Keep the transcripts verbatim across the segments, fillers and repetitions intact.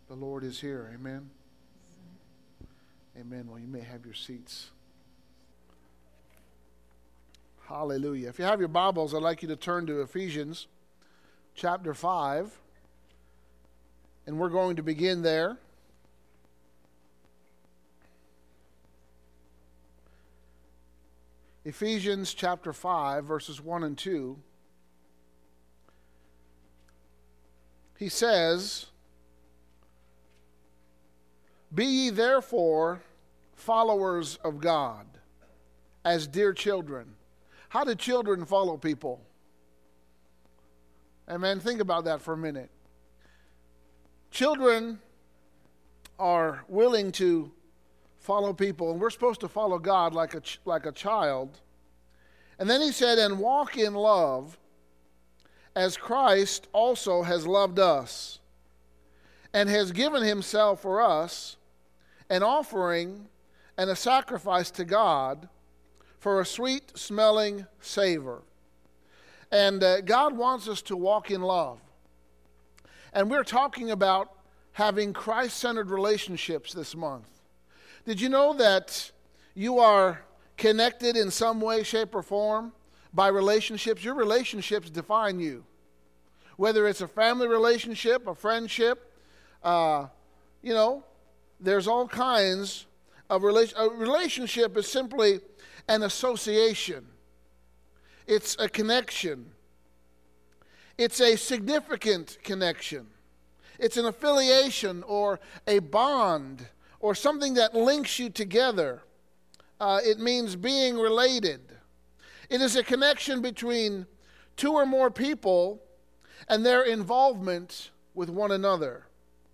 The Lord is here. Amen. Amen. Well, you may have your seats. Hallelujah. If you have your Bibles, I'd like you to turn to Ephesians chapter five. And we're going to begin there. Ephesians chapter five, verses one and two. He says, "Be ye therefore followers of God, as dear children." How do children follow people? Amen. Think about that for a minute. Children are willing to follow people, and we're supposed to follow God like a ch- like a child. And then he said, "And walk in love, as Christ also has loved us, and has given himself for us, an offering and a sacrifice to God for a sweet-smelling savor." And uh, God wants us to walk in love. And we're talking about having Christ-centered relationships this month. Did you know that you are connected in some way, shape, or form by relationships? Your relationships define you. Whether it's a family relationship, a friendship, uh, you know, there's all kinds of relation. A relationship is simply an association. It's a connection. It's a significant connection. It's an affiliation or a bond or something that links you together. Uh, it means being related. It is a connection between two or more people and their involvement with one another.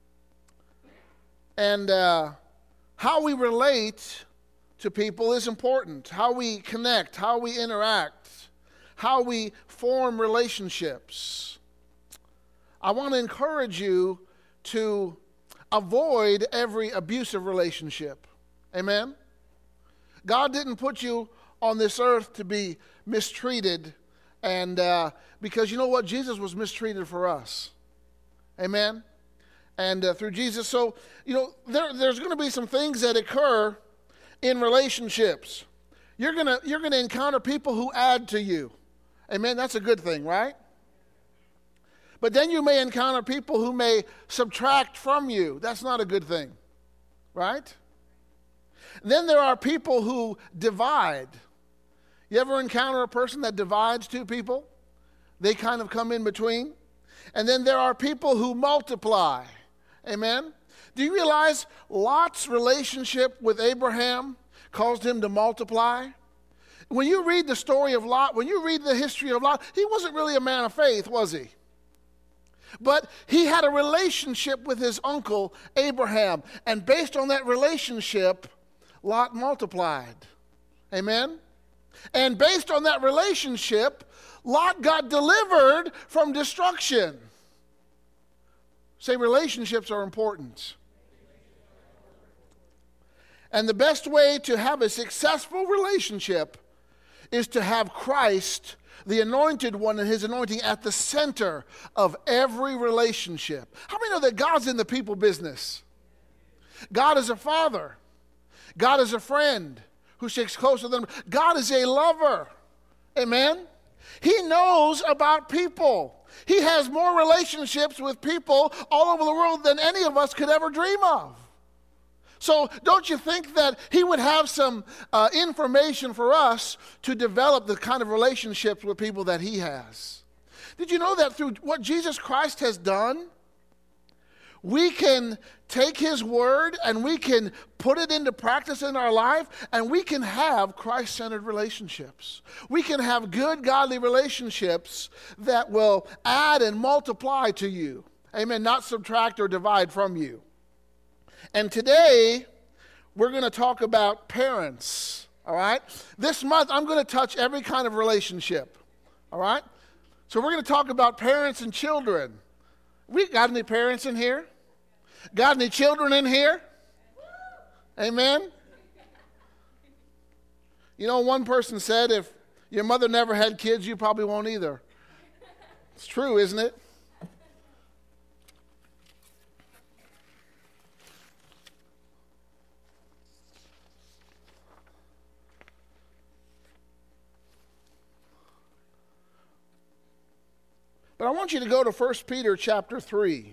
And uh, how we relate to people is important. How we connect, how we interact, how we form relationships. I want to encourage you to avoid every abusive relationship. Amen? God didn't put you on this earth to be mistreated, and uh, because you know what? Jesus was mistreated for us. Amen? And uh, through Jesus, so, you know, there, there's going to be some things that occur in relationships. You're going to you're going to encounter people who add to you. Amen? That's a good thing, right? But then you may encounter people who may subtract from you. That's not a good thing, right? Then there are people who divide. You ever encounter a person that divides two people? They kind of come in between. And then there are people who multiply. Amen? Do you realize Lot's relationship with Abraham caused him to multiply? When you read the story of Lot, when you read the history of Lot, he wasn't really a man of faith, was he? But he had a relationship with his uncle Abraham, and based on that relationship, Lot multiplied. Amen? And based on that relationship, Lot got delivered from destruction. Say, relationships are important. And the best way to have a successful relationship is to have Christ, the anointed one, and his anointing at the center of every relationship. How many know that God's in the people business? God is a father. God is a friend who sticks closer than them. God is a lover. Amen? He knows about people. He has more relationships with people all over the world than any of us could ever dream of. So don't you think that he would have some uh, information for us to develop the kind of relationships with people that he has? Did you know that through what Jesus Christ has done, we can take his word and we can put it into practice in our life, and we can have Christ-centered relationships. We can have good, godly relationships that will add and multiply to you. Amen. Not subtract or divide from you. And today, we're going to talk about parents, all right? This month, I'm going to touch every kind of relationship, all right? So we're going to talk about parents and children. We got any parents in here? Got any children in here? Amen? You know, one person said, if your mother never had kids, you probably won't either. It's true, isn't it? But I want you to go to First Peter chapter three.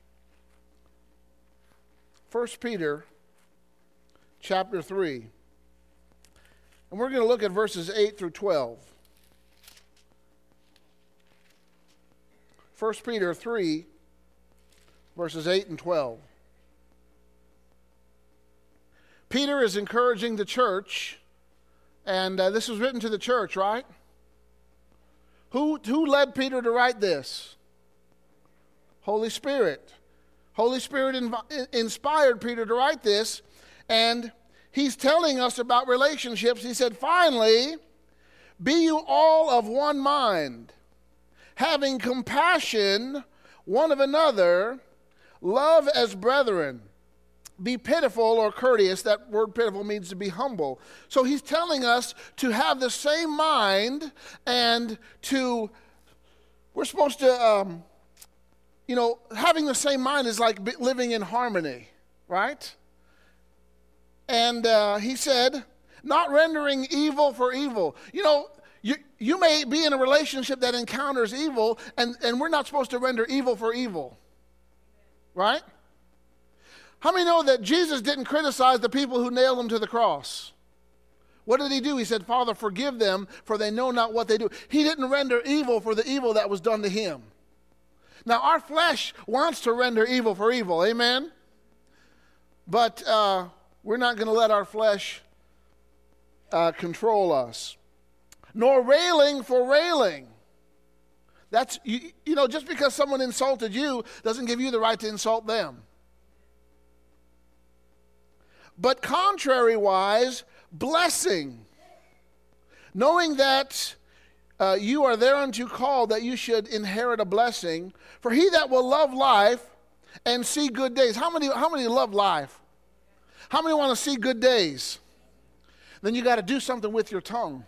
First Peter chapter three. And we're going to look at verses eight through twelve. First Peter three, verses eight and twelve. Peter is encouraging the church, and uh, this was written to the church, right? Who, who led Peter to write this? Holy Spirit. Holy Spirit inv- inspired Peter to write this, and he's telling us about relationships. He said, finally, be you all of one mind, having compassion one of another, love as brethren. Be pitiful or courteous. That word pitiful means to be humble. So he's telling us to have the same mind and to, we're supposed to, um, you know, having the same mind is like living in harmony, right? And uh, he said, not rendering evil for evil. You know, you, you may be in a relationship that encounters evil, and, and we're not supposed to render evil for evil, right? How many know that Jesus didn't criticize the people who nailed him to the cross? What did he do? He said, Father, forgive them, for they know not what they do. He didn't render evil for the evil that was done to him. Now, our flesh wants to render evil for evil, amen? But uh, we're not going to let our flesh uh, control us. Nor railing for railing. That's, you, you know, just because someone insulted you doesn't give you the right to insult them. But contrariwise, blessing, knowing that uh, you are thereunto called, that you should inherit a blessing. For he that will love life and see good days. How many, how many love life? How many want to see good days? Then you got to do something with your tongue.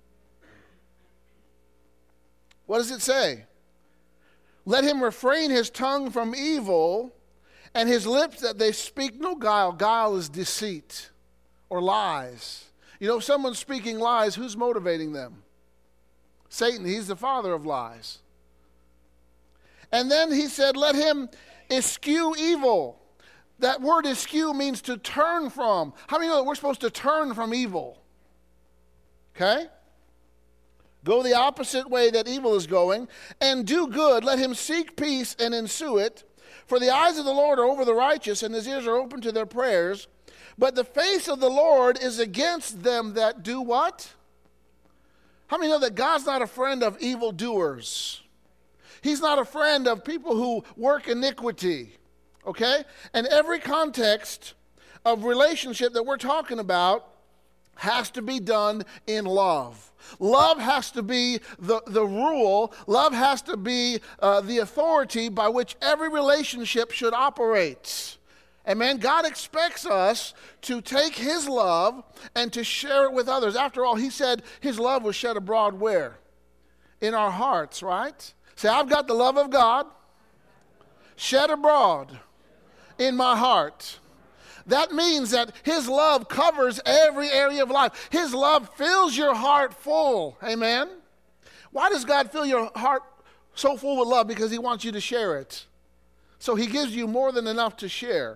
What does it say? Let him refrain his tongue from evil, and his lips that they speak no guile. Guile is deceit or lies. You know, if someone's speaking lies, who's motivating them? Satan. He's the father of lies. And then he said, let him eschew evil. That word eschew means to turn from. How many know that we're supposed to turn from evil? Okay? Go the opposite way that evil is going, and do good. Let him seek peace and ensue it. For the eyes of the Lord are over the righteous, and his ears are open to their prayers. But the face of the Lord is against them that do what? How many know that God's not a friend of evildoers? He's not a friend of people who work iniquity. Okay? And every context of relationship that we're talking about has to be done in love. Love has to be the, the rule. Love has to be uh, the authority by which every relationship should operate. Amen. God expects us to take his love and to share it with others. After all, he said his love was shed abroad where? In our hearts, right? Say, I've got the love of God shed abroad in my heart. That means that his love covers every area of life. His love fills your heart full. Amen? Why does God fill your heart so full with love? Because he wants you to share it. So he gives you more than enough to share.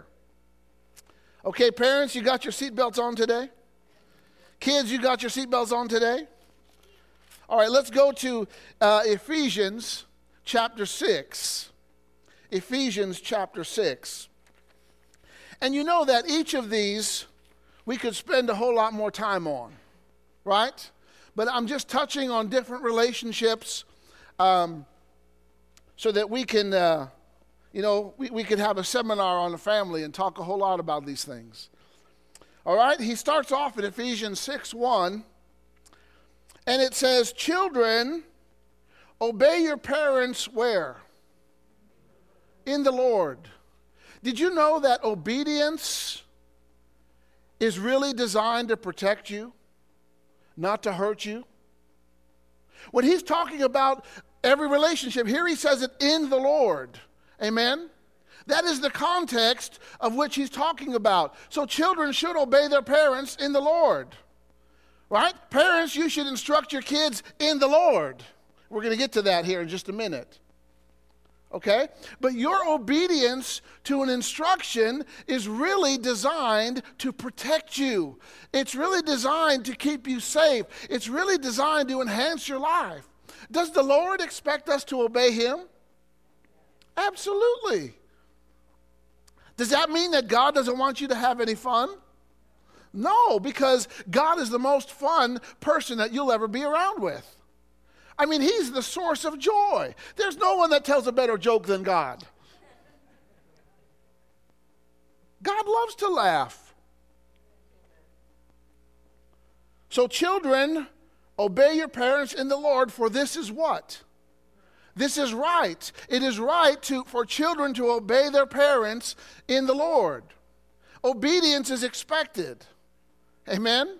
Okay, parents, you got your seatbelts on today? Kids, you got your seatbelts on today? All right, let's go to uh, Ephesians chapter six. Ephesians chapter six. And you know that each of these we could spend a whole lot more time on, right? But I'm just touching on different relationships um, so that we can, uh, you know, we, we could have a seminar on the family and talk a whole lot about these things. All right? He starts off in Ephesians six one, and it says, children, obey your parents where? In the Lord. Did you know that obedience is really designed to protect you, not to hurt you? When he's talking about every relationship, here he says it in the Lord. Amen? That is the context of which he's talking about. So children should obey their parents in the Lord. Right? Parents, you should instruct your kids in the Lord. We're going to get to that here in just a minute. Okay? But your obedience to an instruction is really designed to protect you. It's really designed to keep you safe. It's really designed to enhance your life. Does the Lord expect us to obey him? Absolutely. Does that mean that God doesn't want you to have any fun? No, because God is the most fun person that you'll ever be around with. I mean, he's the source of joy. There's no one that tells a better joke than God. God loves to laugh. So children, obey your parents in the Lord, for this is what? This is right. It is right to, for children to obey their parents in the Lord. Obedience is expected. Amen?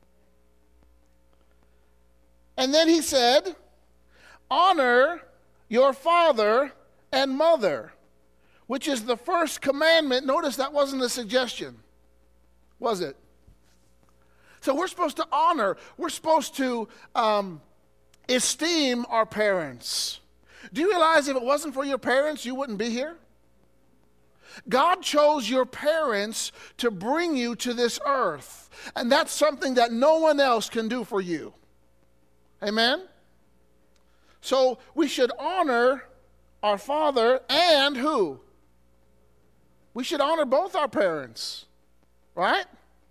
And then he said, honor your father and mother, which is the first commandment. Notice that wasn't a suggestion, was it? So we're supposed to honor, we're supposed to um, esteem our parents. Do you realize if it wasn't for your parents, you wouldn't be here? God chose your parents to bring you to this earth, and that's something that no one else can do for you. Amen? So we should honor our father and who? We should honor both our parents, right?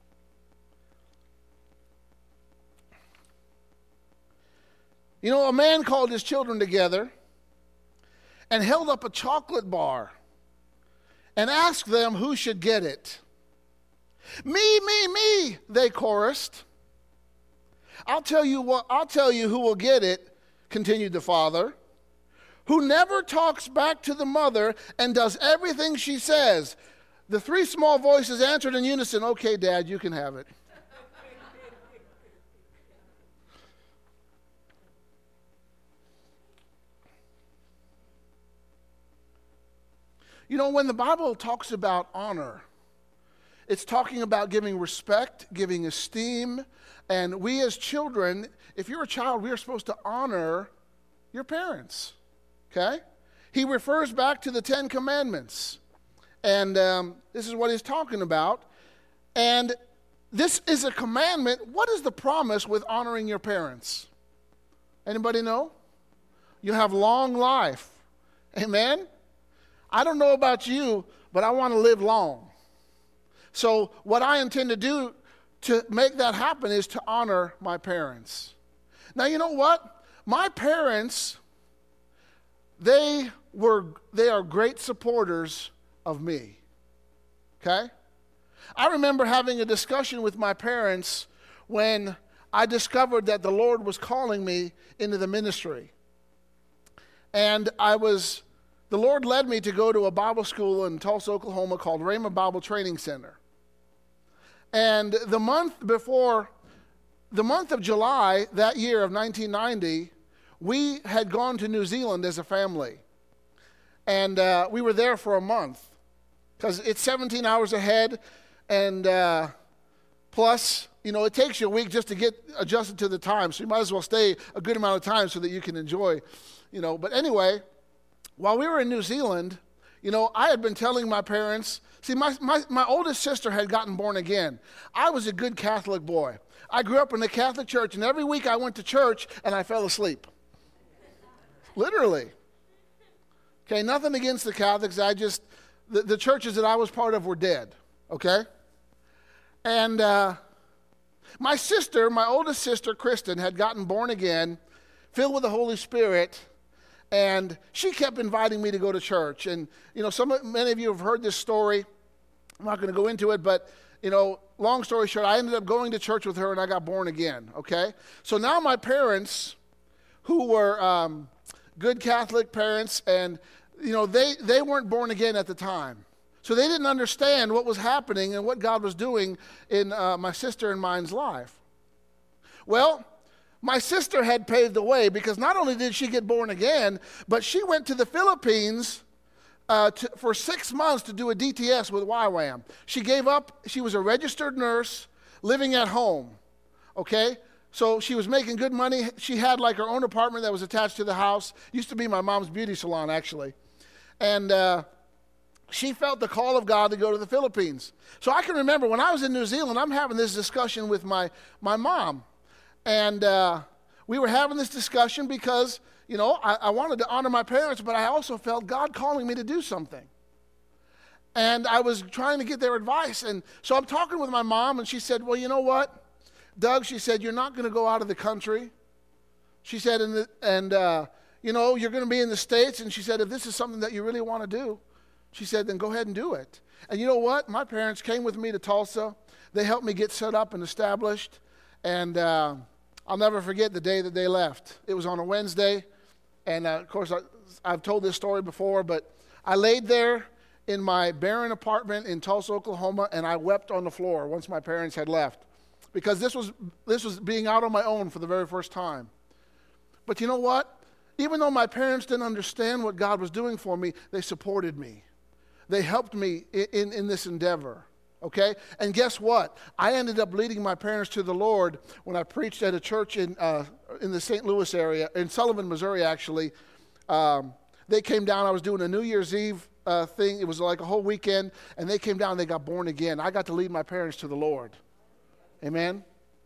You know, a man called his children together and held up a chocolate bar and asked them who should get it. Me, me, me, they chorused. I'll tell you what, I'll tell you who will get it, continued the father, who never talks back to the mother and does everything she says. The three small voices answered in unison, okay, Dad, you can have it. You know, when the Bible talks about honor, it's talking about giving respect, giving esteem, and we as children, if you're a child, we are supposed to honor your parents, okay? He refers back to the Ten Commandments, and um, this is what he's talking about. And this is a commandment. What is the promise with honoring your parents? Anybody know? You have long life. Amen? I don't know about you, but I want to live long. So what I intend to do to make that happen is to honor my parents. Now, you know what? My parents, they were they are great supporters of me. Okay? I remember having a discussion with my parents when I discovered that the Lord was calling me into the ministry. And I was The Lord led me to go to a Bible school in Tulsa, Oklahoma called Rhema Bible Training Center. And the month before, the month of July that year of nineteen ninety, we had gone to New Zealand as a family. And uh, we were there for a month because it's seventeen hours ahead, and uh, plus, you know, it takes you a week just to get adjusted to the time. So you might as well stay a good amount of time so that you can enjoy, you know. But anyway, while we were in New Zealand, you know, I had been telling my parents, see, my, my, my oldest sister had gotten born again. I was a good Catholic boy. I grew up in the Catholic church, and every week I went to church, and I fell asleep. Literally. Okay, nothing against the Catholics. I just, the, the churches that I was part of were dead, okay? And uh, my sister, my oldest sister, Kristen, had gotten born again, filled with the Holy Spirit, and she kept inviting me to go to church. And, you know, some many of you have heard this story. I'm not going to go into it, but, you know, long story short, I ended up going to church with her, and I got born again, okay? So now my parents, who were um, good Catholic parents, and, you know, they, they weren't born again at the time. So they didn't understand what was happening and what God was doing in uh, my sister and mine's life. Well, my sister had paved the way because not only did she get born again, but she went to the Philippines uh, to, for six months to do a D T S with Y WAM. She gave up. She was a registered nurse living at home, okay? So she was making good money. She had like her own apartment that was attached to the house. Used to be my mom's beauty salon, actually. And uh, she felt the call of God to go to the Philippines. So I can remember when I was in New Zealand, I'm having this discussion with my, my mom. And uh, we were having this discussion because, you know, I, I wanted to honor my parents, but I also felt God calling me to do something. And I was trying to get their advice. And so I'm talking with my mom, and she said, well, you know what, Doug, she said, you're not going to go out of the country. She said, and, the, and uh, you know, you're going to be in the States. And she said, if this is something that you really want to do, she said, then go ahead and do it. And you know what? My parents came with me to Tulsa. They helped me get set up and established. And uh, I'll never forget the day that they left. It was on a Wednesday. And, uh, of course, I, I've told this story before, but I laid there in my barren apartment in Tulsa, Oklahoma, and I wept on the floor once my parents had left. Because this was this was being out on my own for the very first time. But you know what? Even though my parents didn't understand what God was doing for me, they supported me. They helped me in, in, in this endeavor. Okay? And guess what? I ended up leading my parents to the Lord when I preached at a church in uh, in the Saint Louis area, in Sullivan, Missouri, actually. Um, they came down. I was doing a New Year's Eve uh, thing. It was like a whole weekend. And they came down and they got born again. I got to lead my parents to the Lord. Amen?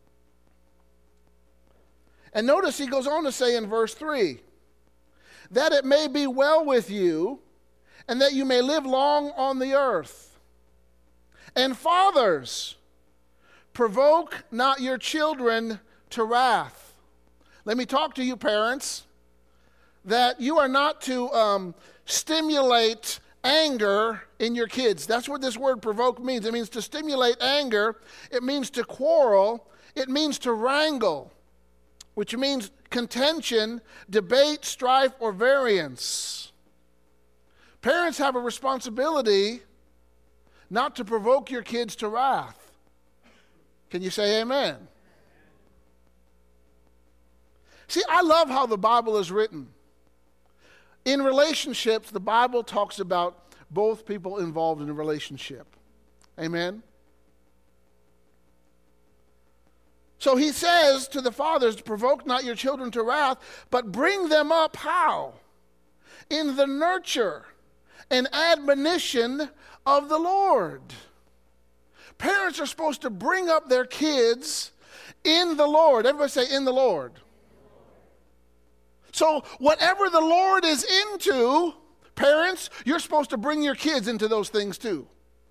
And notice he goes on to say in verse three, that it may be well with you, and that you may live long on the earth. And fathers, provoke not your children to wrath. Let me talk to you, parents, that you are not to um, stimulate anger in your kids. That's what this word provoke means. It means to stimulate anger. It means to quarrel. It means to wrangle, which means contention, debate, strife, or variance. Parents have a responsibility not to provoke your kids to wrath. Can you say amen? See, I love how the Bible is written. In relationships, the Bible talks about both people involved in a relationship. Amen? So he says to the fathers, provoke not your children to wrath, but bring them up how? In the nurture and admonition of the Lord. Parents are supposed to bring up their kids in the Lord. Everybody say, in the Lord. So whatever the Lord is into, parents, you're supposed to bring your kids into those things too.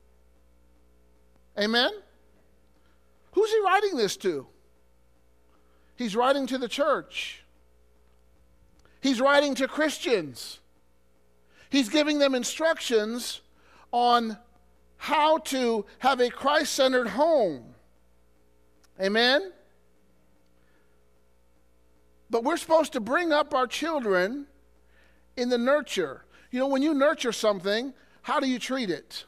Amen? Who's he writing this to? He's writing to the church. He's writing to Christians. He's giving them instructions on how to have a Christ-centered home. Amen? But we're supposed to bring up our children in the nurture. You know, when you nurture something, how do you treat it?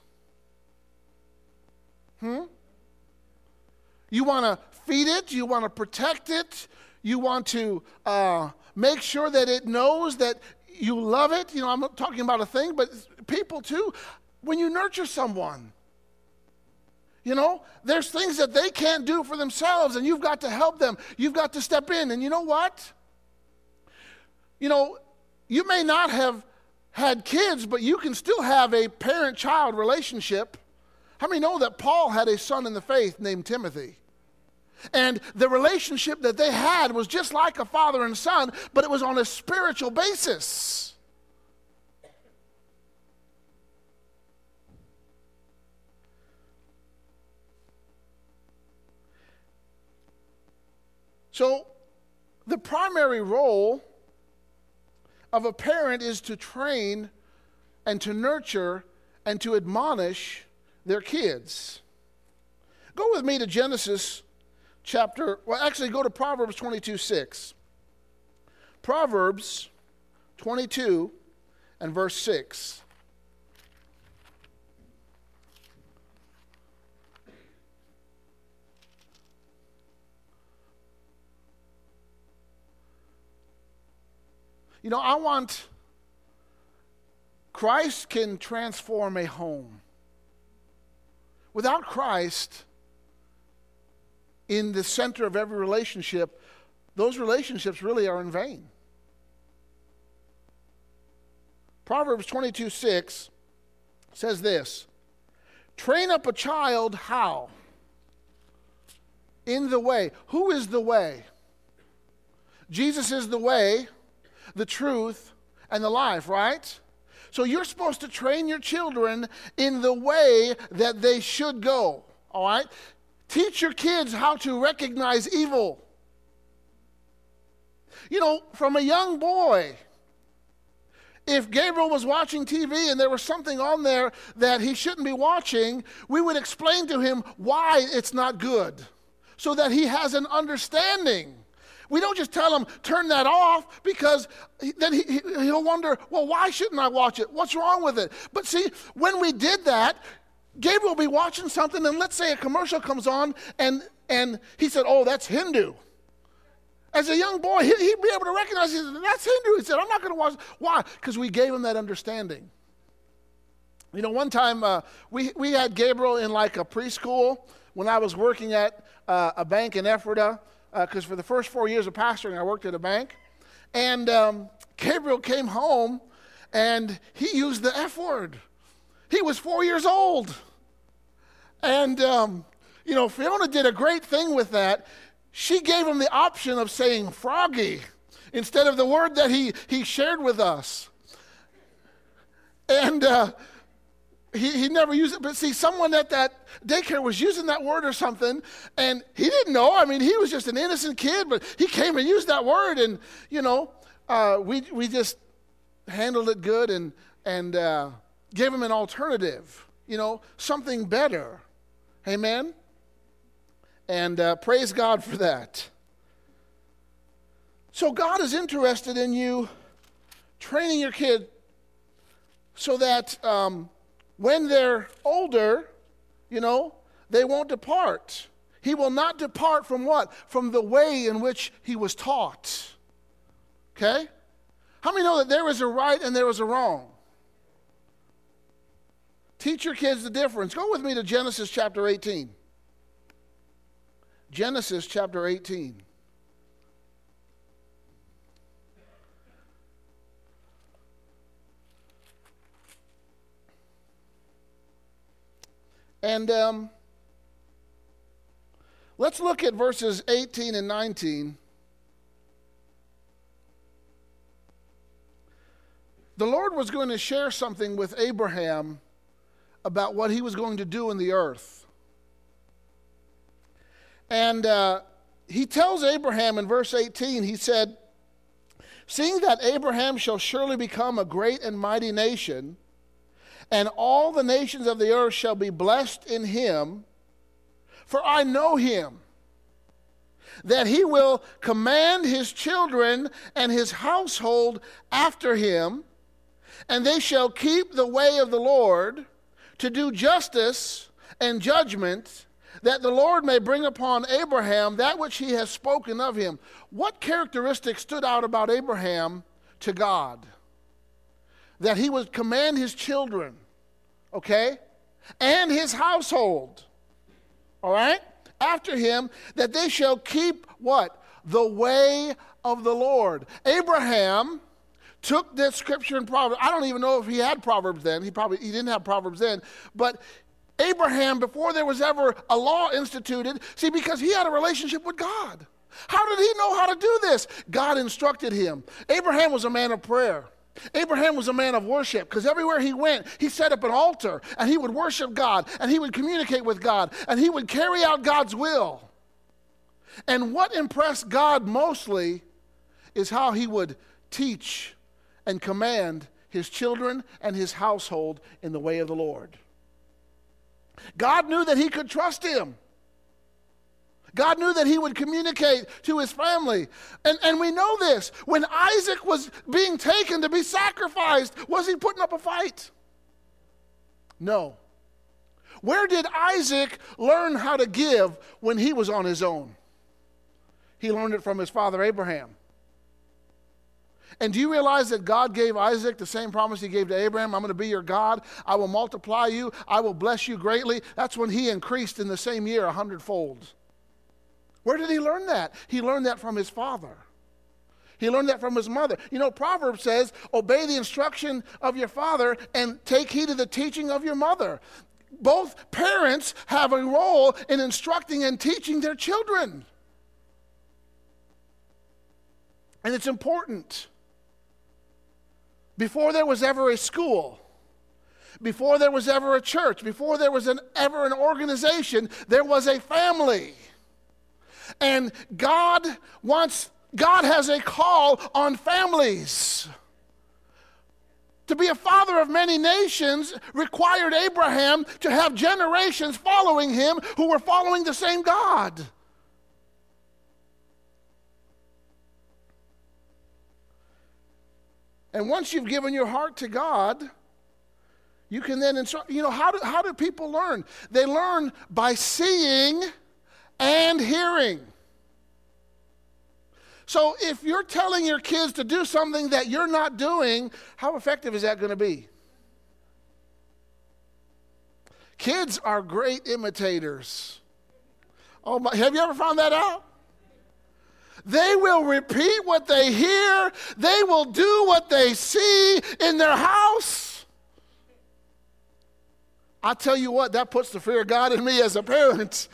Hmm? You want to feed it. You want to protect it. You want to uh, make sure that it knows that you love it. You know, I'm not talking about a thing, but people too. When you nurture someone, you know, there's things that they can't do for themselves, and you've got to help them. You've got to step in. And you know what? You know, you may not have had kids, but you can still have a parent-child relationship. How many know that Paul had a son in the faith named Timothy? And the relationship that they had was just like a father and son, but it was on a spiritual basis. So, the primary role of a parent is to train and to nurture and to admonish their kids. Go with me to Genesis chapter, well, actually go to Proverbs twenty-two six. Proverbs twenty-two and verse six. You know, I want, Christ can transform a home. Without Christ in the center of every relationship, those relationships really are in vain. Proverbs twenty-two six says this, train up a child how? In the way. Who is the way? Jesus is the way, the truth, and the life, right? So you're supposed to train your children in the way that they should go, all right? Teach your kids how to recognize evil. You know, from a young boy, if Gabriel was watching T V and there was something on there that he shouldn't be watching, we would explain to him why it's not good, so that he has an understanding. We don't just tell him, turn that off, because then he, he'll wonder, well, why shouldn't I watch it? What's wrong with it? But see, when we did that, Gabriel will be watching something, and let's say a commercial comes on, and, and he said, oh, that's Hindu. As a young boy, he'd be able to recognize, he said, that's Hindu. He said, I'm not going to watch it. Why? Because we gave him that understanding. You know, one time uh, we, we had Gabriel in like a preschool when I was working at uh, a bank in Ephrata, because uh, for the first four years of pastoring, I worked at a bank. And um, Gabriel came home, and he used the F word. He was four years old. And, um, you know, Fiona did a great thing with that. She gave him the option of saying froggy instead of the word that he, he shared with us. And uh, he, he never used it. But see, someone at that daycare was using that word or something, and he didn't know. I mean, he was just an innocent kid, but he came and used that word, and, you know, uh, we we just handled it good and, and uh, gave him an alternative, you know, something better. Amen? And uh, praise God for that. So God is interested in you training your kid so that um, when they're older, you know, they won't depart. He will not depart from what? From the way in which he was taught. Okay? How many know that there is a right and there is a wrong? Teach your kids the difference. Go with me to Genesis chapter eighteen. Genesis chapter eighteen. And um, let's look at verses eighteen and nineteen. The Lord was going to share something with Abraham about what he was going to do in the earth. And uh, he tells Abraham in verse eighteen, he said, seeing that Abraham shall surely become a great and mighty nation, and all the nations of the earth shall be blessed in him, for I know him, that he will command his children and his household after him, and they shall keep the way of the Lord, to do justice and judgment, that the Lord may bring upon Abraham that which he has spoken of him. What characteristics stood out about Abraham to God? That he would command his children, okay, and his household, all right, after him, that they shall keep what? The way of the Lord. Abraham took this scripture in Proverbs. I don't even know if he had Proverbs then. He probably he didn't have Proverbs then. But Abraham, before there was ever a law instituted, see, because he had a relationship with God. How did he know how to do this? God instructed him. Abraham was a man of prayer. Abraham was a man of worship, because everywhere he went, he set up an altar, and he would worship God, and he would communicate with God, and he would carry out God's will. And what impressed God mostly is how he would teach and command his children and his household in the way of the Lord. God knew that he could trust him. God knew that he would communicate to his family. And, and we know this. When Isaac was being taken to be sacrificed, was he putting up a fight? No. Where did Isaac learn how to give when he was on his own? He learned it from his father Abraham. And do you realize that God gave Isaac the same promise he gave to Abraham? I'm going to be your God. I will multiply you. I will bless you greatly. That's when he increased in the same year a hundredfold. Where did he learn that? He learned that from his father. He learned that from his mother. You know, Proverbs says, obey the instruction of your father and take heed to the teaching of your mother. Both parents have a role in instructing and teaching their children. And it's important. Before there was ever a school, before there was ever a church, before there was an, ever an organization, there was a family. And God wants, God has a call on families. To be a father of many nations required Abraham to have generations following him who were following the same God. And once you've given your heart to God, you can then instruct. You know, how do, how do people learn? They learn by seeing and hearing. So if you're telling your kids to do something that you're not doing, how effective is that going to be? Kids are great imitators. Oh my, have you ever found that out? They will repeat what they hear. They will do what they see in their house. I tell you what, that puts the fear of God in me as a parent.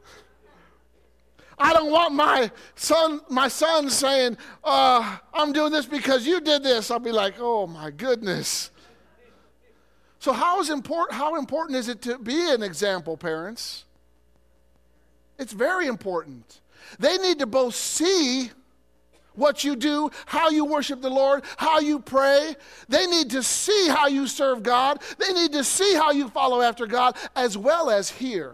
I don't want my son, my son saying, uh, I'm doing this because you did this. I'll be like, oh my goodness. So how is important, how important is it to be an example, parents? It's very important. They need to both see what you do, how you worship the Lord, how you pray. They need to see how you serve God. They need to see how you follow after God, as well as hear.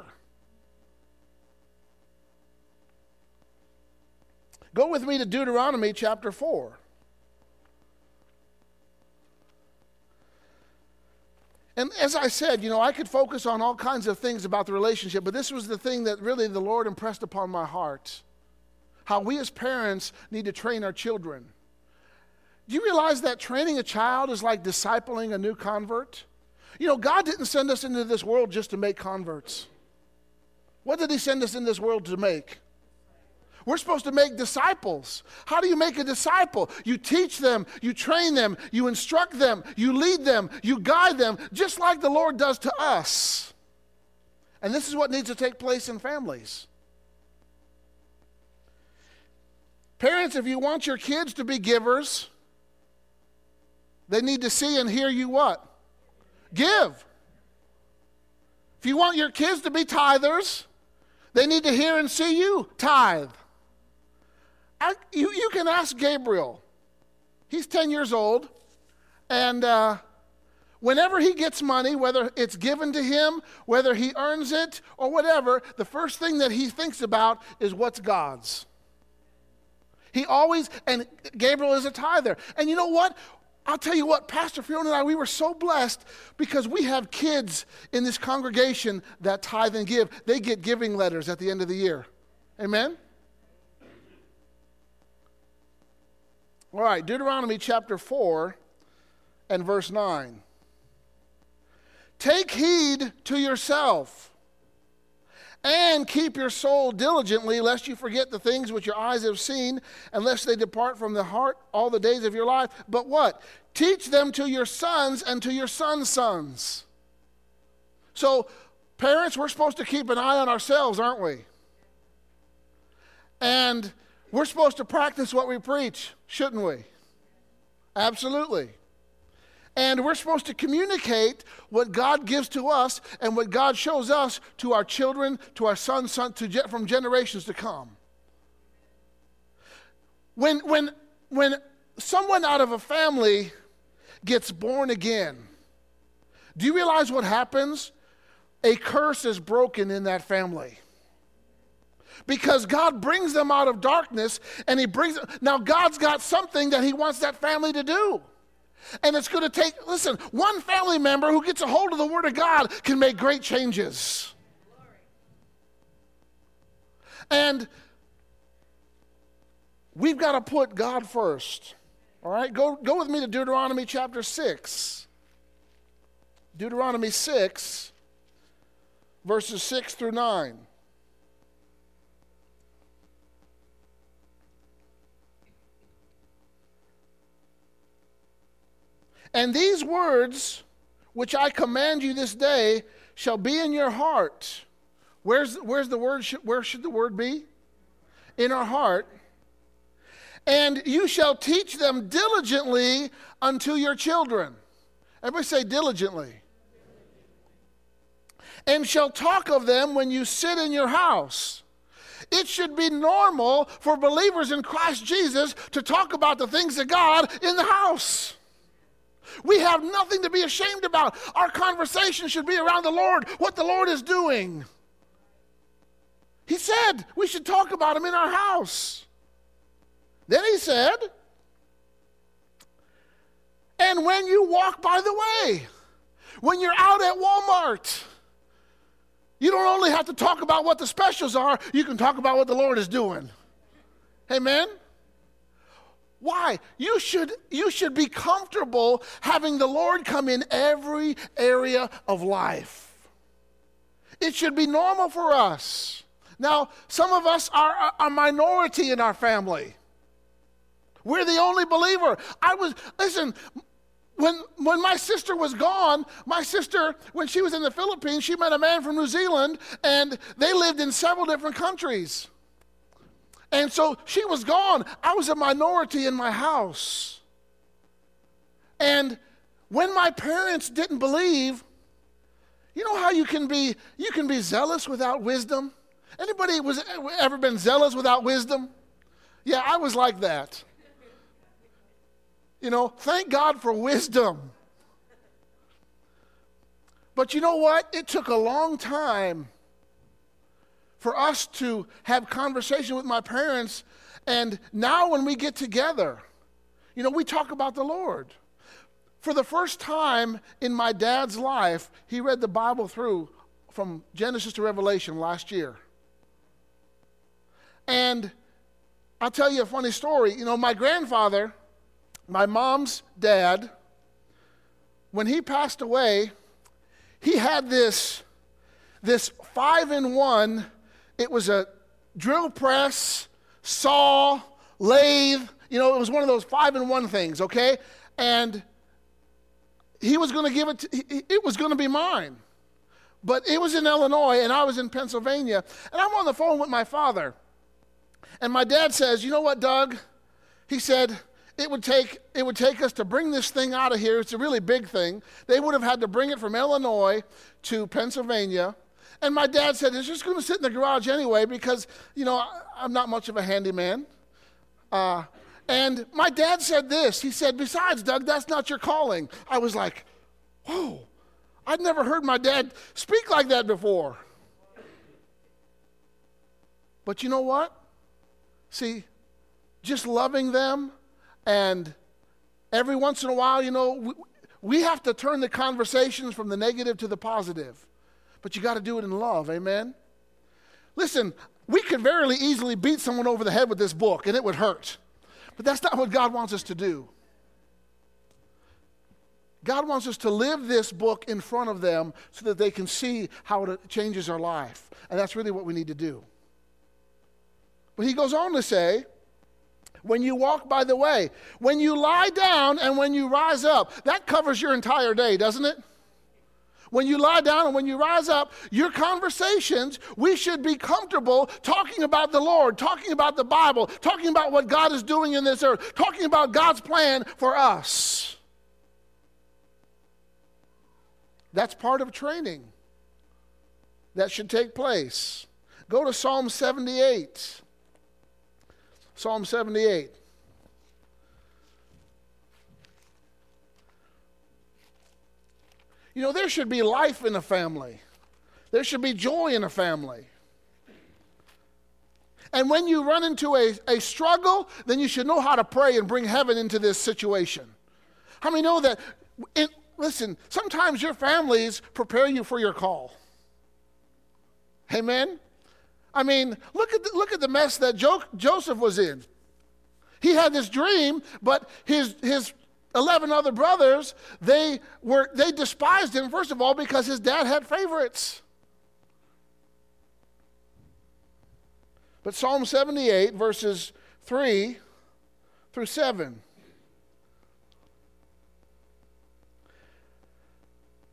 Go with me to Deuteronomy chapter four. And as I said, you know, I could focus on all kinds of things about the relationship, but this was the thing that really the Lord impressed upon my heart. How we as parents need to train our children. Do you realize that training a child is like discipling a new convert? You know, God didn't send us into this world just to make converts. What did he send us in this world to make? We're supposed to make disciples. How do you make a disciple? You teach them, you train them, you instruct them, you lead them, you guide them, just like the Lord does to us. And this is what needs to take place in families. Parents, if you want your kids to be givers, they need to see and hear you what? Give. If you want your kids to be tithers, they need to hear and see you tithe. I, you, you can ask Gabriel. He's ten years old, and uh, whenever he gets money, whether it's given to him, whether he earns it, or whatever, the first thing that he thinks about is what's God's. He always, and Gabriel is a tither. And you know what? I'll tell you what, Pastor Fiona and I, we were so blessed because we have kids in this congregation that tithe and give. They get giving letters at the end of the year. Amen? All right, Deuteronomy chapter four and verse nine. Take heed to yourself and keep your soul diligently, lest you forget the things which your eyes have seen, unless they depart from the heart all the days of your life. But what? Teach them to your sons and to your sons' sons. So, parents, we're supposed to keep an eye on ourselves, aren't we? And we're supposed to practice what we preach, shouldn't we? Absolutely. And we're supposed to communicate what God gives to us and what God shows us to our children, to our sons, son, to ge- from generations to come. When, when, when someone out of a family gets born again, do you realize what happens? A curse is broken in that family. Because God brings them out of darkness and he brings them. Now God's got something that he wants that family to do. And it's going to take, listen, one family member who gets a hold of the Word of God can make great changes. And we've got to put God first. All right, go, go with me to Deuteronomy chapter six. Deuteronomy six, verses six through nine. And these words which I command you this day shall be in your heart. Where's, where's the word? Where should the word be? In our heart. And you shall teach them diligently unto your children. Everybody say diligently. And shall talk of them when you sit in your house. It should be normal for believers in Christ Jesus to talk about the things of God in the house. We have nothing to be ashamed about. Our conversation should be around the Lord, what the Lord is doing. He said we should talk about him in our house. Then he said, and when you walk by the way, when you're out at Walmart, you don't only have to talk about what the specials are, you can talk about what the Lord is doing. Amen? Why? You should, you should be comfortable having the Lord come in every area of life. It should be normal for us. Now, some of us are a minority in our family. We're the only believer. I was, listen, when, when my sister was gone, my sister, when she was in the Philippines, she met a man from New Zealand, and they lived in several different countries. And so she was gone. I was a minority in my house. And when my parents didn't believe, you know how you can be, you can be zealous without wisdom? Anybody was ever been zealous without wisdom? Yeah, I was like that. You know, thank God for wisdom. But you know what? It took a long time for us to have conversation with my parents, and now when we get together, you know, we talk about the Lord. For the first time in my dad's life, he read the Bible through from Genesis to Revelation last year. And I'll tell you a funny story. You know, my grandfather, my mom's dad, when he passed away, he had this, this five-in-one. It was a drill press, saw, lathe. You know, it was one of those five-in-one things, okay? And he was going to give it to, it was going to be mine. But it was in Illinois, and I was in Pennsylvania. And I'm on the phone with my father. And my dad says, you know what, Doug? He said, it would take it would take us to bring this thing out of here. It's a really big thing. They would have had to bring it from Illinois to Pennsylvania. And my dad said, it's just going to sit in the garage anyway because, you know, I'm not much of a handyman. Uh, and my dad said this. He said, besides, Doug, that's not your calling. I was like, whoa, I'd never heard my dad speak like that before. But you know what? See, just loving them, and every once in a while, you know, we, we have to turn the conversations from the negative to the positive. But you got to do it in love, amen? Listen, we could very easily beat someone over the head with this book, and it would hurt. But that's not what God wants us to do. God wants us to live this book in front of them so that they can see how it changes our life. And that's really what we need to do. But he goes on to say, when you walk by the way, when you lie down and when you rise up, that covers your entire day, doesn't it? When you lie down and when you rise up, your conversations, we should be comfortable talking about the Lord, talking about the Bible, talking about what God is doing in this earth, talking about God's plan for us. That's part of training that should take place. Go to Psalm seventy-eight. Psalm seventy-eight. You know, there should be life in a family. There should be joy in a family. And when you run into a, a struggle, then you should know how to pray and bring heaven into this situation. How many know that, in, listen, sometimes your families prepare you for your call. Amen? I mean, look at the, look at the mess that jo- Joseph was in. He had this dream, but his his eleven other brothers, they were they despised him, first of all, because his dad had favorites. But Psalm seventy-eight, verses three through seven.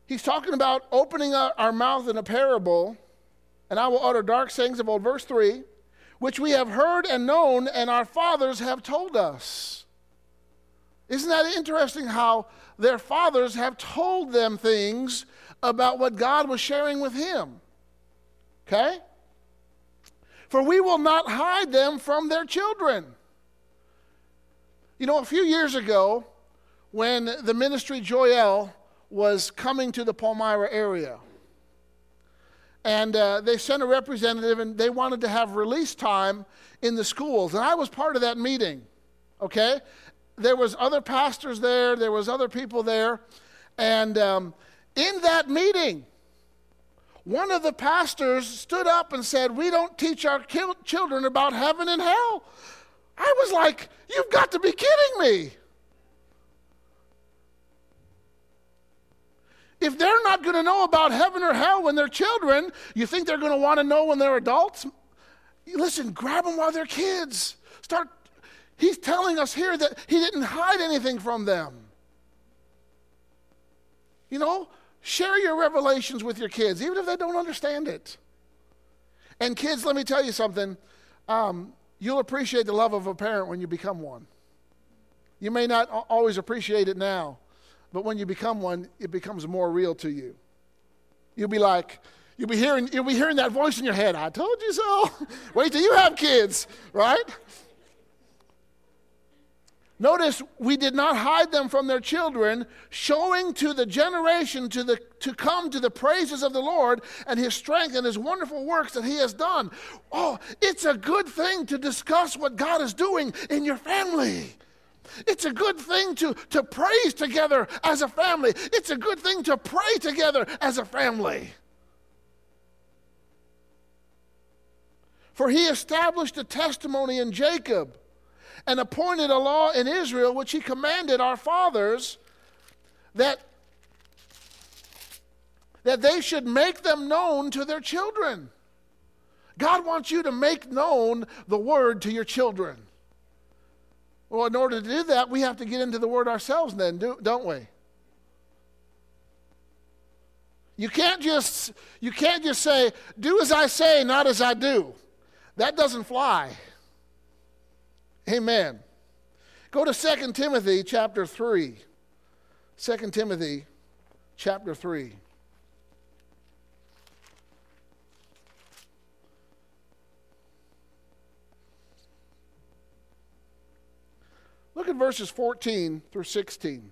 He's talking about opening our mouth in a parable, and I will utter dark sayings of old, verse three, which we have heard and known, and our fathers have told us. Isn't that interesting how their fathers have told them things about what God was sharing with him? Okay? For we will not hide them from their children. You know, a few years ago, when the ministry Joel was coming to the Palmyra area, and uh, they sent a representative, and they wanted to have release time in the schools. And I was part of that meeting, okay? There was other pastors there. There was other people there. And um, in that meeting, one of the pastors stood up and said, we don't teach our ki- children about heaven and hell. I was like, you've got to be kidding me. If they're not going to know about heaven or hell when they're children, you think they're going to want to know when they're adults? Listen, grab them while they're kids. Start. He's telling us here that he didn't hide anything from them. You know, share your revelations with your kids, even if they don't understand it. And kids, let me tell you something. Um, you'll appreciate the love of a parent when you become one. You may not always appreciate it now, but when you become one, it becomes more real to you. You'll be like, you'll be hearing, you'll be hearing that voice in your head. I told you so. Wait till you have kids, right? Notice we did not hide them from their children, showing to the generation to the to come to the praises of the Lord and his strength and his wonderful works that he has done. Oh, it's a good thing to discuss what God is doing in your family. It's a good thing to, to praise together as a family. It's a good thing to pray together as a family. For he established a testimony in Jacob and appointed a law in Israel, which he commanded our fathers, that, that they should make them known to their children. God wants you to make known the word to your children. Well, in order to do that, we have to get into the word ourselves then, do, don't we? You can't just you can't just say, do as I say, not as I do. That doesn't fly. Amen. Go to Second Timothy chapter three. Second Timothy chapter three. Look at verses fourteen through sixteen.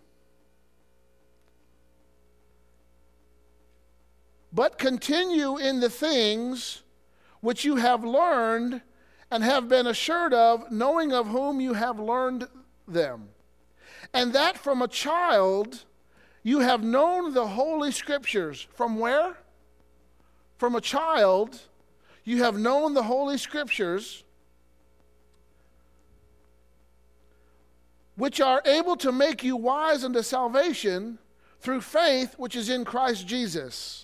But continue in the things which you have learned and have been assured of, knowing of whom you have learned them. And that from a child you have known the Holy Scriptures. From where? From a child you have known the Holy Scriptures, which are able to make you wise unto salvation through faith which is in Christ Jesus.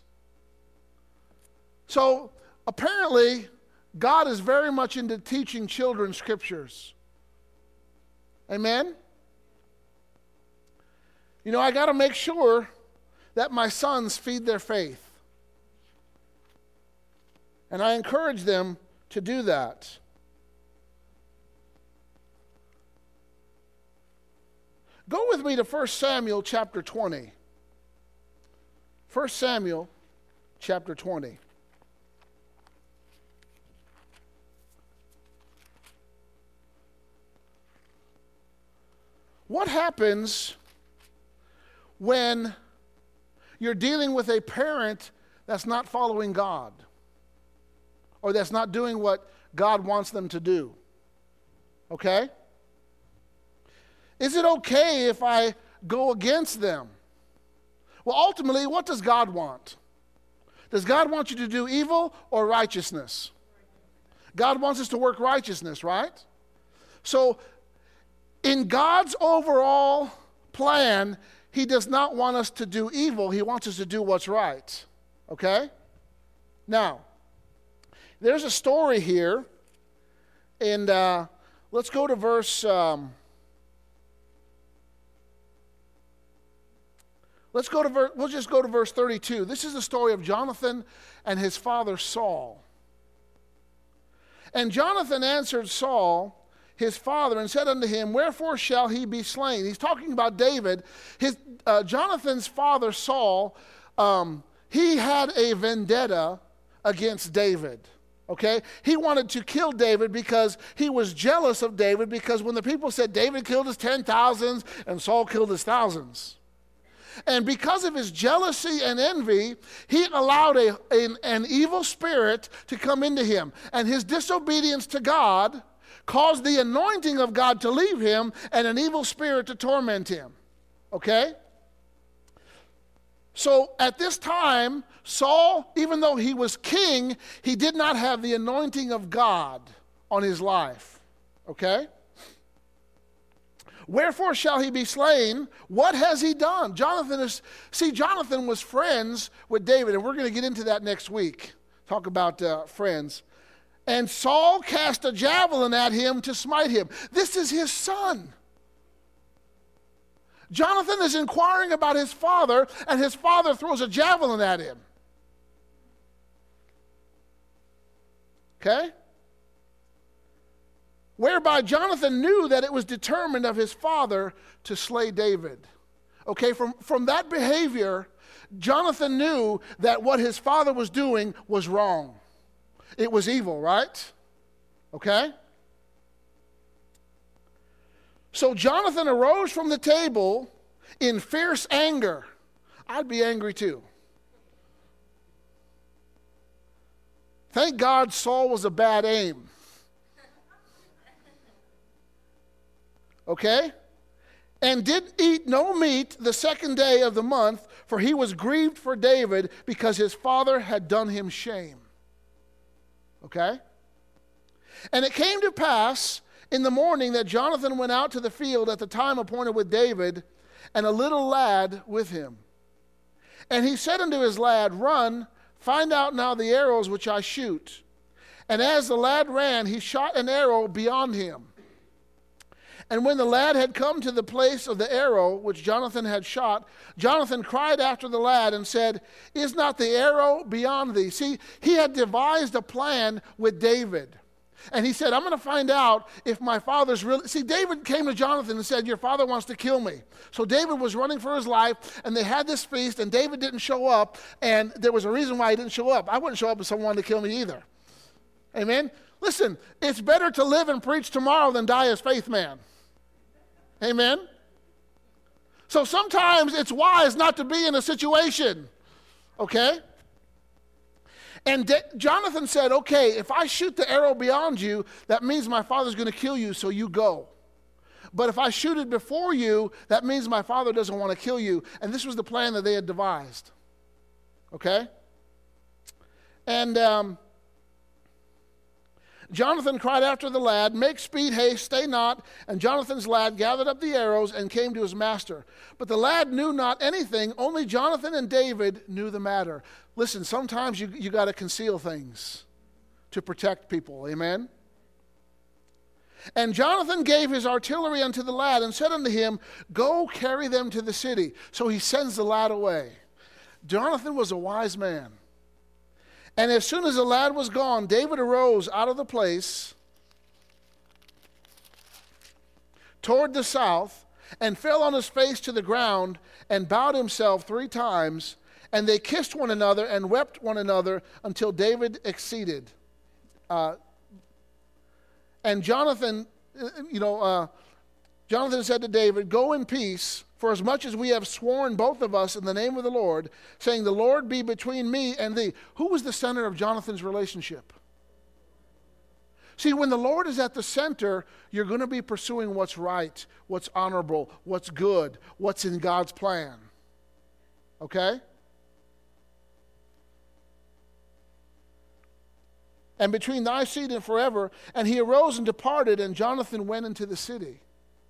So apparently, God is very much into teaching children scriptures. Amen? You know, I got to make sure that my sons feed their faith. And I encourage them to do that. Go with me to First Samuel chapter twenty. First Samuel chapter twenty. What happens when you're dealing with a parent that's not following God or that's not doing what God wants them to do? Okay? Is it okay if I go against them? Well, ultimately, what does God want? Does God want you to do evil or righteousness? God wants us to work righteousness, right? So, in God's overall plan, he does not want us to do evil. He wants us to do what's right. Okay? Now, there's a story here, and uh, let's go to verse... Um, Let's go to ver- we'll just go to verse thirty-two. This is the story of Jonathan and his father Saul. And Jonathan answered Saul, his father, and said unto him, wherefore shall he be slain? He's talking about David. His, uh, Jonathan's father Saul, um, he had a vendetta against David. Okay? He wanted to kill David because he was jealous of David, because when the people said David killed his ten thousands and Saul killed his thousands. And because of his jealousy and envy, he allowed a, an, an evil spirit to come into him. And his disobedience to God caused the anointing of God to leave him and an evil spirit to torment him. Okay? So at this time, Saul, even though he was king, he did not have the anointing of God on his life. Okay? Wherefore shall he be slain? What has he done? Jonathan is, see, Jonathan was friends with David, and we're going to get into that next week. Talk about uh, friends. And Saul cast a javelin at him to smite him. This is his son. Jonathan is inquiring about his father, and his father throws a javelin at him. Okay? Whereby Jonathan knew that it was determined of his father to slay David. Okay, from, from that behavior, Jonathan knew that what his father was doing was wrong. It was evil, right? Okay? So Jonathan arose from the table in fierce anger. I'd be angry too. Thank God Saul was a bad aim. Okay? And did eat no meat the second day of the month, for he was grieved for David, because his father had done him shame. Okay? And it came to pass in the morning that Jonathan went out to the field at the time appointed with David, and a little lad with him. And he said unto his lad, run, find out now the arrows which I shoot. And as the lad ran, he shot an arrow beyond him. And when the lad had come to the place of the arrow which Jonathan had shot, Jonathan cried after the lad and said, is not the arrow beyond thee? See, he had devised a plan with David. And he said, I'm going to find out if my father's really... See, David came to Jonathan and said, your father wants to kill me. So David was running for his life, and they had this feast, and David didn't show up, and there was a reason why he didn't show up. I wouldn't show up if someone wanted to kill me either. Amen? Listen, it's better to live and preach tomorrow than die as faith man. Amen? So sometimes it's wise not to be in a situation, okay? And De- Jonathan said, okay, if I shoot the arrow beyond you, that means my father's going to kill you, so you go. But if I shoot it before you, that means my father doesn't want to kill you. And this was the plan that they had devised, okay? And um, Jonathan cried after the lad, make speed, haste, stay not. And Jonathan's lad gathered up the arrows and came to his master. But the lad knew not anything, only Jonathan and David knew the matter. Listen, sometimes you, you got to conceal things to protect people, amen? And Jonathan gave his artillery unto the lad and said unto him, go carry them to the city. So he sends the lad away. Jonathan was a wise man. And as soon as the lad was gone, David arose out of the place toward the south and fell on his face to the ground and bowed himself three times. And they kissed one another and wept one another until David exceeded. Uh, and Jonathan, you know, uh, Jonathan said to David, go in peace, for as much as we have sworn both of us in the name of the Lord, saying, the Lord be between me and thee. Who was the center of Jonathan's relationship? See, when the Lord is at the center, you're going to be pursuing what's right, what's honorable, what's good, what's in God's plan. Okay? And between thy seed and forever. And he arose and departed, and Jonathan went into the city.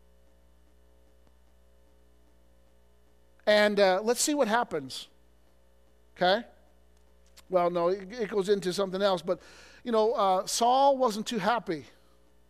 And uh, let's see what happens. Okay? Well, no, it, it goes into something else. But, you know, uh, Saul wasn't too happy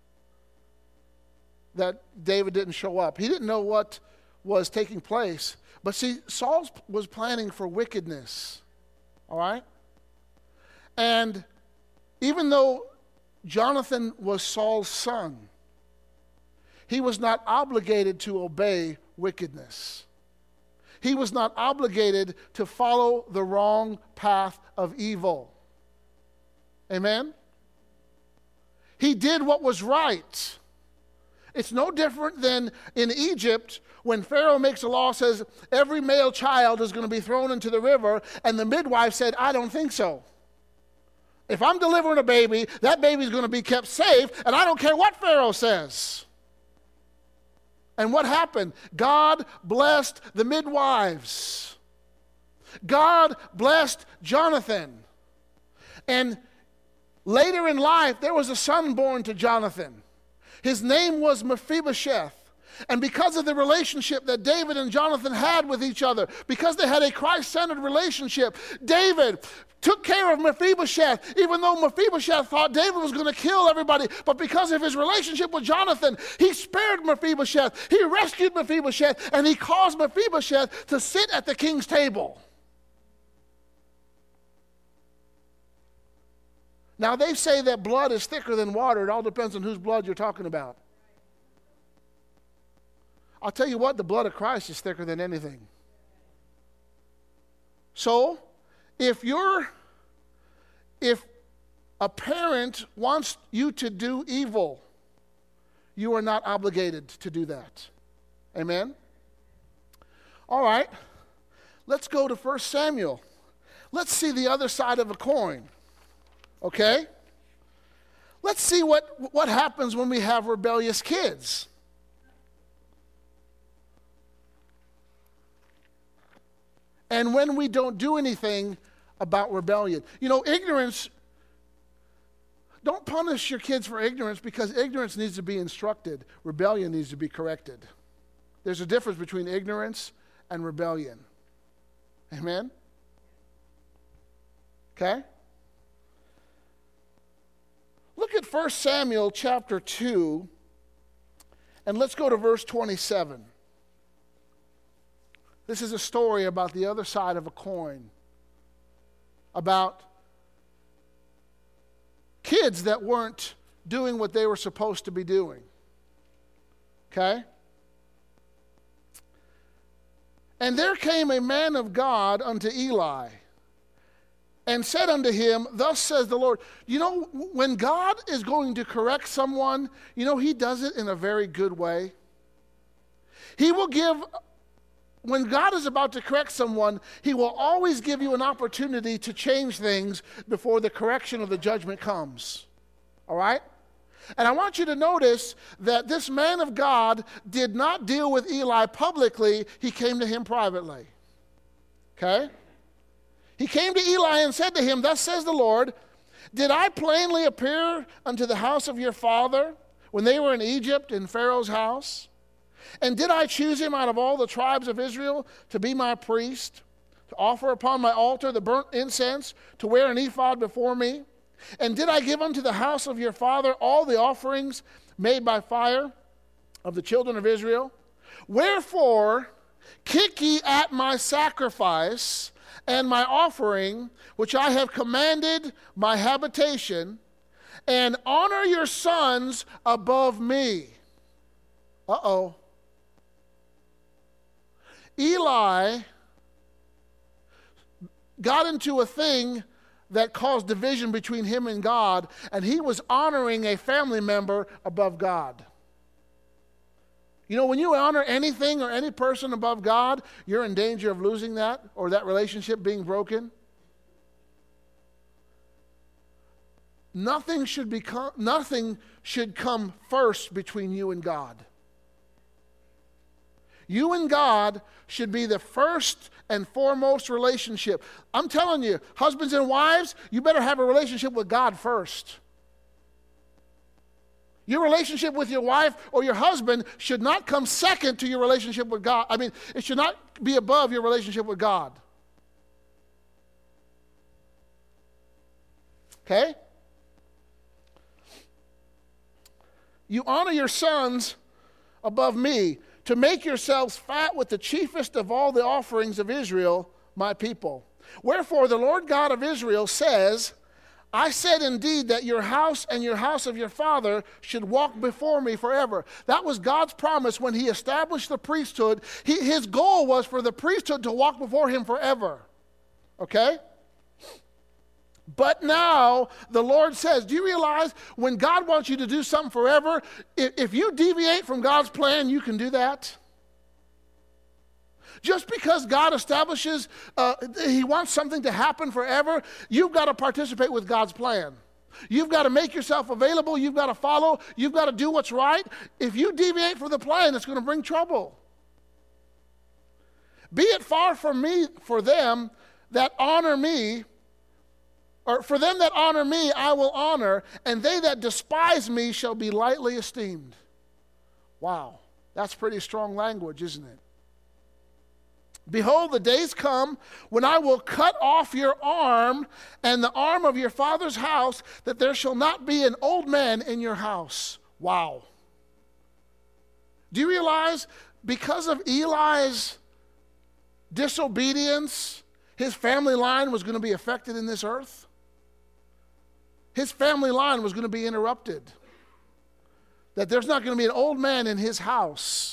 that David didn't show up. He didn't know what was taking place. But see, Saul was planning for wickedness. All right? And even though Jonathan was Saul's son, he was not obligated to obey wickedness. He was not obligated to follow the wrong path of evil. Amen? He did what was right. It's no different than in Egypt when Pharaoh makes a law, says every male child is going to be thrown into the river, and the midwife said, I don't think so. If I'm delivering a baby, that baby's going to be kept safe, and I don't care what Pharaoh says. And what happened? God blessed the midwives. God blessed Jonathan. And later in life, there was a son born to Jonathan. His name was Mephibosheth. And because of the relationship that David and Jonathan had with each other, because they had a Christ-centered relationship, David took care of Mephibosheth, even though Mephibosheth thought David was going to kill everybody. But because of his relationship with Jonathan, he spared Mephibosheth. He rescued Mephibosheth, and he caused Mephibosheth to sit at the king's table. Now, they say that blood is thicker than water. It all depends on whose blood you're talking about. I'll tell you what, the blood of Christ is thicker than anything. So, if you're, if a parent wants you to do evil, you are not obligated to do that. Amen? All right, let's go to First Samuel. Let's see the other side of a coin. Okay? Let's see what, what happens when we have rebellious kids. And when we don't do anything about rebellion. You know, ignorance, don't punish your kids for ignorance, because ignorance needs to be instructed. Rebellion needs to be corrected. There's a difference between ignorance and rebellion. Amen? Okay? Look at First Samuel chapter two, and let's go to verse twenty-seven. This is a story about the other side of a coin, about kids that weren't doing what they were supposed to be doing. Okay? And there came a man of God unto Eli, and said unto him, thus says the Lord. You know, when God is going to correct someone, you know, he does it in a very good way. He will give... When God is about to correct someone, he will always give you an opportunity to change things before the correction of the judgment comes. All right? And I want you to notice that this man of God did not deal with Eli publicly. He came to him privately. Okay? He came to Eli and said to him, thus says the Lord, did I plainly appear unto the house of your father when they were in Egypt in Pharaoh's house? And did I choose him out of all the tribes of Israel to be my priest, to offer upon my altar the burnt incense, to wear an ephod before me? And did I give unto the house of your father all the offerings made by fire of the children of Israel? Wherefore kick ye at my sacrifice and my offering, which I have commanded my habitation, and honor your sons above me. Uh-oh. Eli got into a thing that caused division between him and God, and he was honoring a family member above God. You know, when you honor anything or any person above God, you're in danger of losing that or that relationship being broken. Nothing should become, nothing should come first between you and God. You and God should be the first and foremost relationship. I'm telling you, husbands and wives, you better have a relationship with God first. Your relationship with your wife or your husband should not come second to your relationship with God. I mean, it should not be above your relationship with God. Okay? You honor your sons above me, to make yourselves fat with the chiefest of all the offerings of Israel, my people. Wherefore the Lord God of Israel says, I said indeed that your house and your house of your father should walk before me forever. That was God's promise when he established the priesthood. He, his goal was for the priesthood to walk before him forever. Okay? But now the Lord says, do you realize when God wants you to do something forever, if, if you deviate from God's plan, you can do that? Just because God establishes, uh, he wants something to happen forever, you've got to participate with God's plan. You've got to make yourself available. You've got to follow. You've got to do what's right. If you deviate from the plan, it's going to bring trouble. Be it far from me for them that honor me, or for them that honor me, I will honor, and they that despise me shall be lightly esteemed. Wow, that's pretty strong language, isn't it? Behold, the days come when I will cut off your arm and the arm of your father's house, that there shall not be an old man in your house. Wow. Do you realize because of Eli's disobedience, his family line was going to be affected in this earth? His family line was going to be interrupted. That there's not going to be an old man in his house.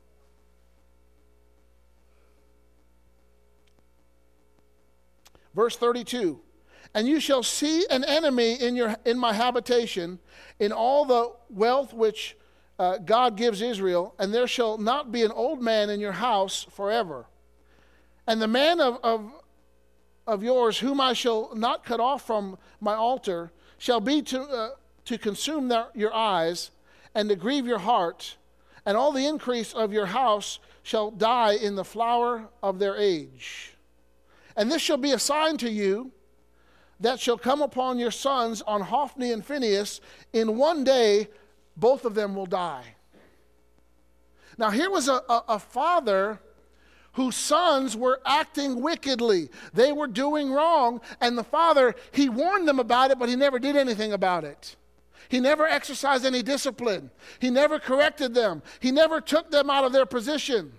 Verse thirty-two, and you shall see an enemy in your in my habitation, in all the wealth which uh, God gives Israel, and there shall not be an old man in your house forever. And the man of, of, of yours, whom I shall not cut off from my altar, shall be to, uh, to consume their, your eyes, and to grieve your heart, and all the increase of your house shall die in the flower of their age. And this shall be a sign to you that shall come upon your sons, on Hophni and Phinehas. In one day, both of them will die. Now, here was a, a, a father whose sons were acting wickedly. They were doing wrong, and the father, he warned them about it, but he never did anything about it. He never exercised any discipline. He never corrected them. He never took them out of their position.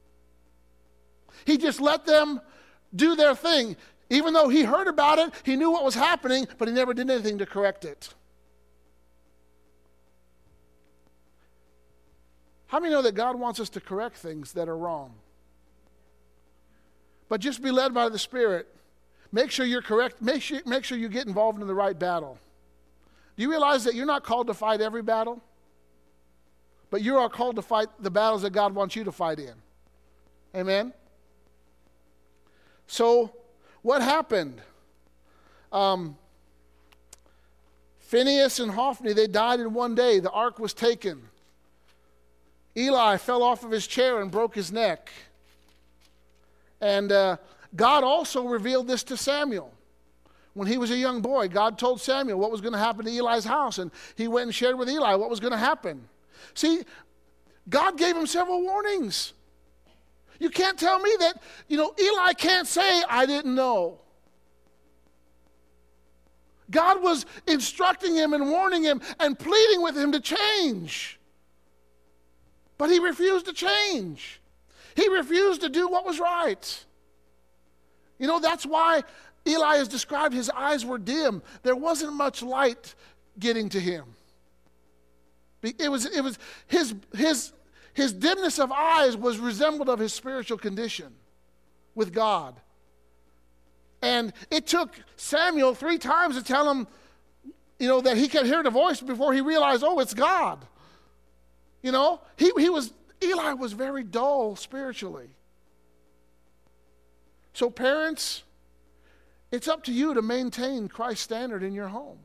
He just let them do their thing. Even though he heard about it, he knew what was happening, but he never did anything to correct it. How many know that God wants us to correct things that are wrong? But just be led by the Spirit. Make sure you're correct. Make sure, make sure you get involved in the right battle. Do you realize that you're not called to fight every battle? But you are called to fight the battles that God wants you to fight in. Amen? So, what happened? Um, Phinehas and Hophni, they died in one day. The ark was taken. Eli fell off of his chair and broke his neck. And uh, God also revealed this to Samuel. When he was a young boy, God told Samuel what was going to happen to Eli's house, and he went and shared with Eli what was going to happen. See, God gave him several warnings. You can't tell me that, you know, Eli can't say, I didn't know. God was instructing him and warning him and pleading with him to change. But he refused to change. He refused to do what was right. You know, that's why Eli is described, his eyes were dim. There wasn't much light getting to him. It was, it was his, his, his dimness of eyes was resembled of his spiritual condition with God. And it took Samuel three times to tell him, you know, that he could hear the voice before he realized, oh, it's God. You know, he, he was, Eli was very dull spiritually. So parents, it's up to you to maintain Christ's standard in your home.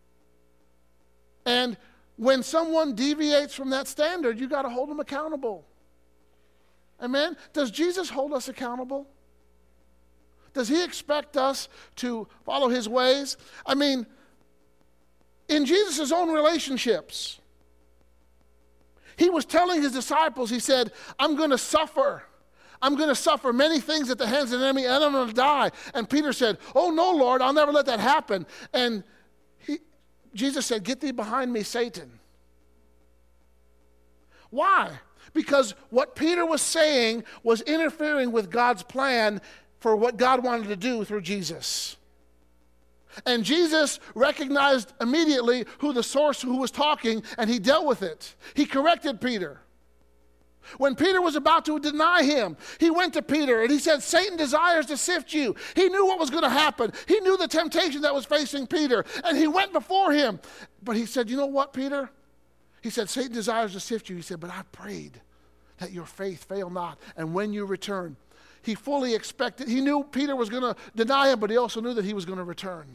And when someone deviates from that standard, you got to hold them accountable. Amen? Does Jesus hold us accountable? Does he expect us to follow his ways? I mean, in Jesus' own relationships, he was telling his disciples, he said, I'm going to suffer. I'm going to suffer many things at the hands of the enemy, and I'm going to die. And Peter said, oh, no, Lord, I'll never let that happen. And he, Jesus said, get thee behind me, Satan. Why? Because what Peter was saying was interfering with God's plan for what God wanted to do through Jesus. And Jesus recognized immediately who the source who was talking, and he dealt with it. He corrected Peter. When Peter was about to deny him, he went to Peter and he said, Satan desires to sift you. He knew what was going to happen. He knew the temptation that was facing Peter, and he went before him. But he said, you know what, Peter? He said, Satan desires to sift you. He said, but I prayed that your faith fail not, and when you return. He fully expected, he knew Peter was going to deny him, but he also knew that he was going to return.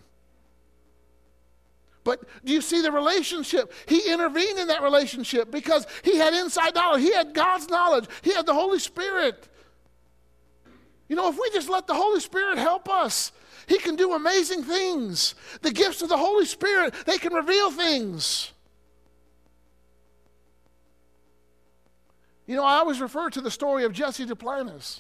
But do you see the relationship? He intervened in that relationship because he had inside knowledge. He had God's knowledge. He had the Holy Spirit. You know, if we just let the Holy Spirit help us, he can do amazing things. The gifts of the Holy Spirit, they can reveal things. You know, I always refer to the story of Jesse Duplantis.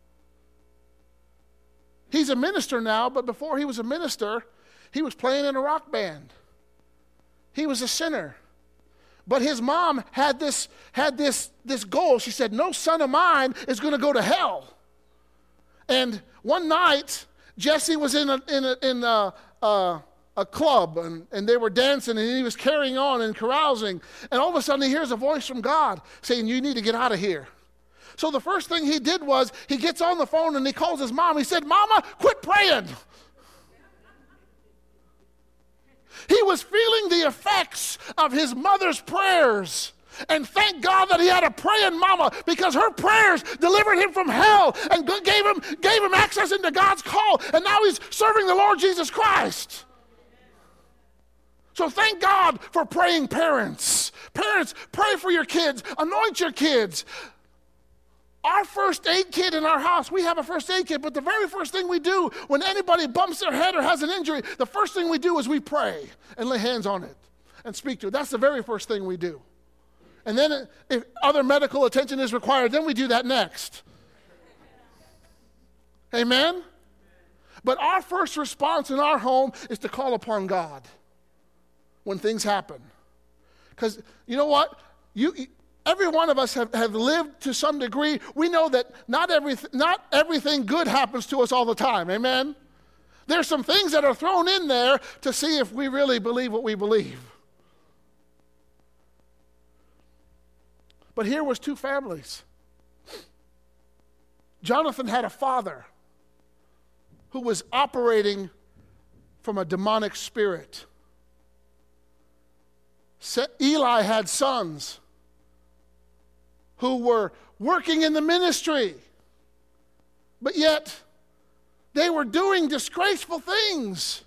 He's a minister now, but before he was a minister, he was playing in a rock band. He was a sinner. But his mom had this, had this, this goal. She said, no son of mine is going to go to hell. And one night, Jesse was in a, in a, in a, a, a club, and, and they were dancing, and he was carrying on and carousing. And all of a sudden, he hears a voice from God saying, you need to get out of here. So the first thing he did was he gets on the phone and he calls his mom. He said, Mama, quit praying. He was feeling the effects of his mother's prayers. And thank God that he had a praying mama, because her prayers delivered him from hell and gave him, gave him access into God's call. And now he's serving the Lord Jesus Christ. So thank God for praying parents. Parents, pray for your kids. Anoint your kids. Our first aid kit in our house, we have a first aid kit, but the very first thing we do when anybody bumps their head or has an injury, the first thing we do is we pray and lay hands on it and speak to it. That's the very first thing we do. And then if other medical attention is required, then we do that next. Amen? But our first response in our home is to call upon God when things happen. Because you know what? You... Every one of us have, have lived to some degree. We know that not, every, not everything good happens to us all the time. Amen? There's some things that are thrown in there to see if we really believe what we believe. But here was two families. Jonathan had a father who was operating from a demonic spirit. Eli had sons who were working in the ministry, but yet they were doing disgraceful things.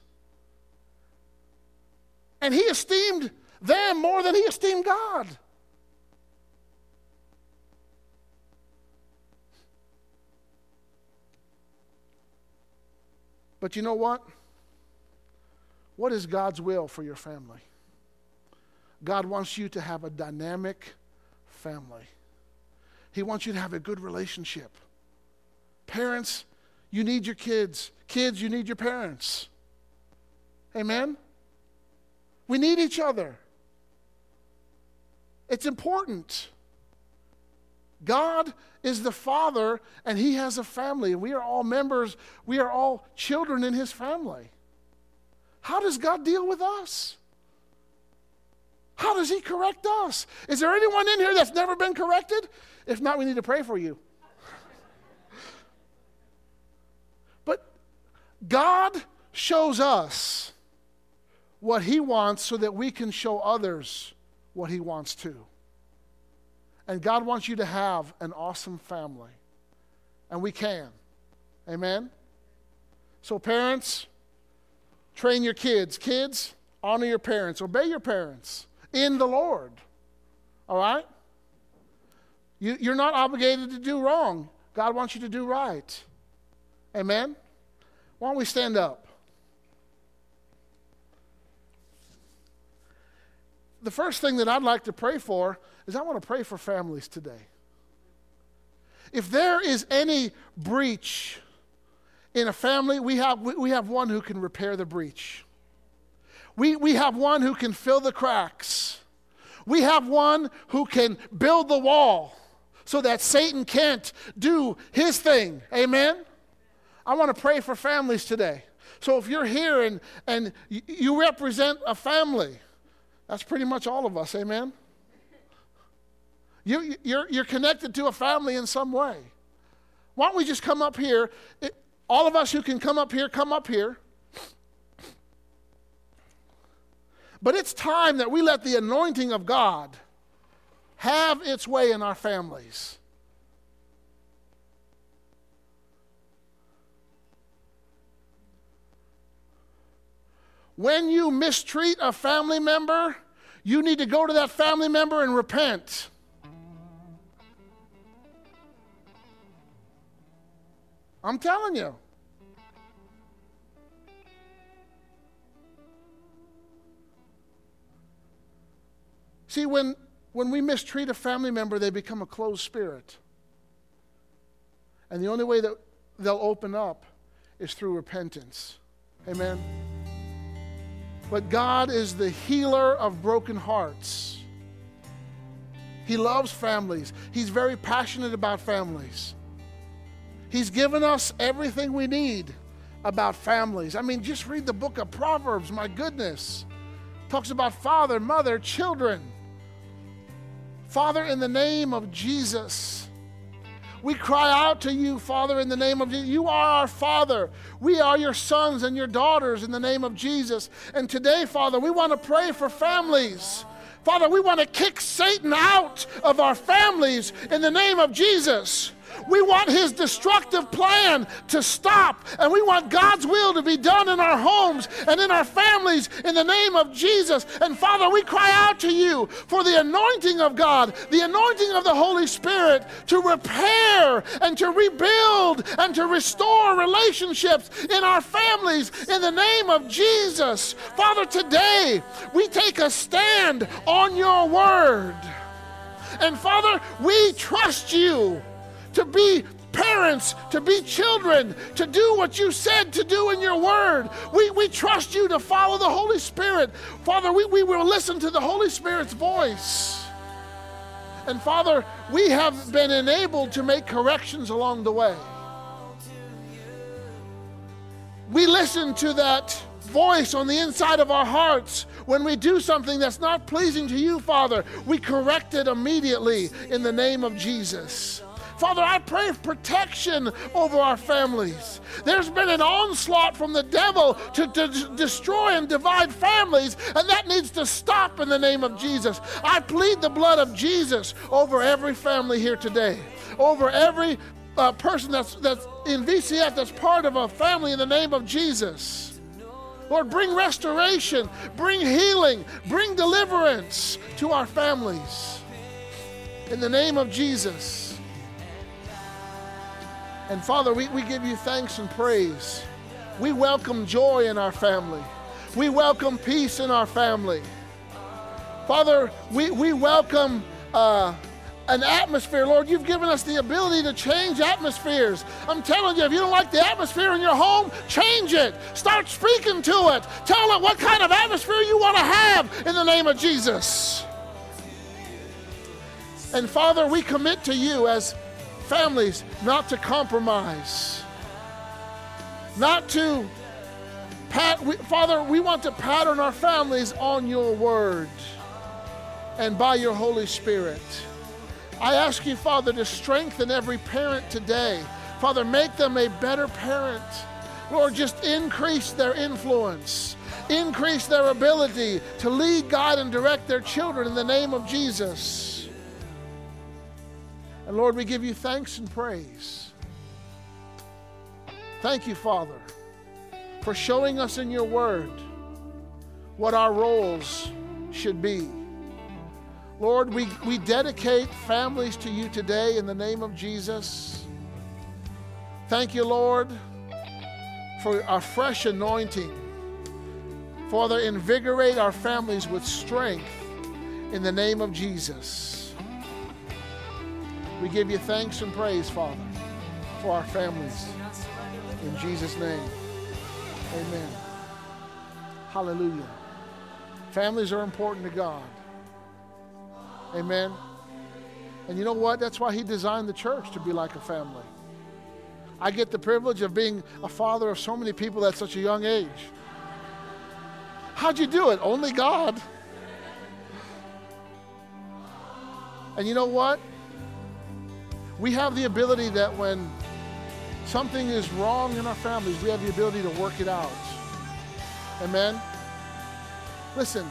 And he esteemed them more than he esteemed God. But you know what? What is God's will for your family? God wants you to have a dynamic family. He wants you to have a good relationship. Parents, you need your kids. Kids, you need your parents. Amen? We need each other. It's important. God is the Father, and he has a family. We are all members. We are all children in his family. How does God deal with us? How does he correct us? Is there anyone in here that's never been corrected? If not, we need to pray for you. But God shows us what he wants so that we can show others what he wants too. And God wants you to have an awesome family. And we can. Amen? So parents, train your kids. Kids, honor your parents. Obey your parents in the Lord. All right? You, you're not obligated to do wrong. God wants you to do right. Amen? Why don't we stand up? The first thing that I'd like to pray for is I want to pray for families today. If there is any breach in a family, we have, we have one who can repair the breach. We, we have one who can fill the cracks. We have one who can build the wall. so that Satan can't do his thing. Amen? I want to pray for families today. So if you're here and, and you represent a family, that's pretty much all of us. Amen? You, you're, you're connected to a family in some way. Why don't we just come up here? It, all of us who can come up here, come up here. But it's time that we let the anointing of God have its way in our families. When you mistreat a family member, you need to go to that family member and repent. I'm telling you. See, when, when we mistreat a family member, they become a closed spirit. And the only way that they'll open up is through repentance. Amen? But God is the healer of broken hearts. He loves families. He's very passionate about families. He's given us everything we need about families. I mean, just read the book of Proverbs, my goodness. Talks about father, mother, children. Father, in the name of Jesus, we cry out to you, Father, in the name of Jesus. You are our Father. We are your sons and your daughters in the name of Jesus. And today, Father, we want to pray for families. Father, we want to kick Satan out of our families in the name of Jesus. We want his destructive plan to stop, and we want God's will to be done in our homes and in our families in the name of Jesus. And Father, we cry out to you for the anointing of God, the anointing of the Holy Spirit to repair and to rebuild and to restore relationships in our families in the name of Jesus. Father, today we take a stand on your word. And Father, we trust you to be parents, to be children, to do what you said to do in your word. We, we trust you to follow the Holy Spirit. Father, we, we will listen to the Holy Spirit's voice. And Father, we have been enabled to make corrections along the way. We listen to that voice on the inside of our hearts. When we do something that's not pleasing to you, Father, we correct it immediately in the name of Jesus. Father, I pray protection over our families. There's been an onslaught from the devil to, to destroy and divide families, and that needs to stop in the name of Jesus. I plead the blood of Jesus over every family here today, over every uh, person that's, that's in V C F that's part of a family in the name of Jesus. Lord, bring restoration, bring healing, bring deliverance to our families in the name of Jesus. And Father, we, we give you thanks and praise. We welcome joy in our family. We welcome peace in our family. Father, we, we welcome uh, an atmosphere. Lord, you've given us the ability to change atmospheres. I'm telling you, if you don't like the atmosphere in your home, change it. Start speaking to it. Tell it what kind of atmosphere you want to have in the name of Jesus. And Father, we commit to you as families not to compromise, not to pat. We, Father, we want to pattern our families on your word and by your Holy Spirit. I ask you, Father, to strengthen every parent today. Father, make them a better parent. Lord, just increase their influence, increase their ability to lead, guide, and direct their children in the name of Jesus. And Lord, we give you thanks and praise. Thank you, Father, for showing us in your word what our roles should be. Lord, we, we dedicate families to you today in the name of Jesus. Thank you, Lord, for a fresh anointing. Father, invigorate our families with strength in the name of Jesus. We give you thanks and praise, Father, for our families. In Jesus' name, amen. Hallelujah. Families are important to God. Amen. And you know what? That's why he designed the church, to be like a family. I get the privilege of being a father of so many people at such a young age. How'd you do it? Only God. And you know what? We have the ability that when something is wrong in our families, we have the ability to work it out. Amen? Listen,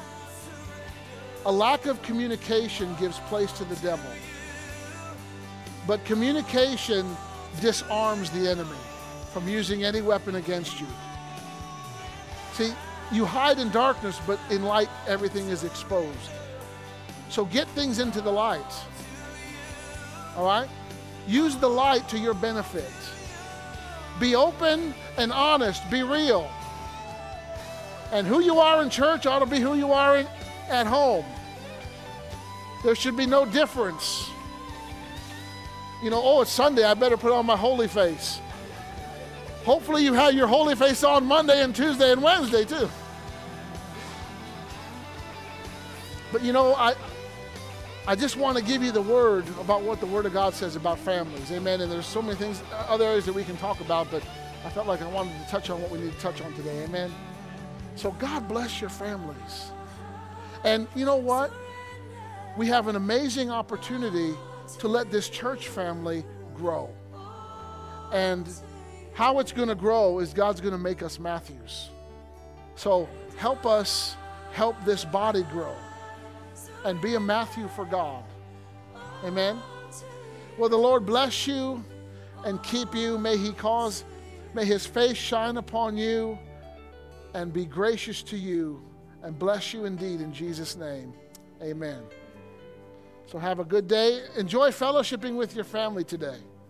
a lack of communication gives place to the devil. But communication disarms the enemy from using any weapon against you. See, you hide in darkness, but in light, everything is exposed. So get things into the light. All right? Use the light to your benefit. Be open and honest. Be real. And who you are in church ought to be who you are in, at home. There should be no difference. You know, oh, it's Sunday, I better put on my holy face. Hopefully you have your holy face on Monday and Tuesday and Wednesday too. But you know, I I just want to give you the word about what the Word of God says about families. Amen. And there's so many things, other areas that we can talk about, but I felt like I wanted to touch on what we need to touch on today. Amen. So God bless your families. And you know what? We have an amazing opportunity to let this church family grow. And how it's going to grow is God's going to make us Matthews. So help us help this body grow and be a Matthew for God. Amen. Well, the Lord bless you and keep you. May he cause, may his face shine upon you and be gracious to you and bless you indeed in Jesus' name. Amen. So have a good day. Enjoy fellowshipping with your family today.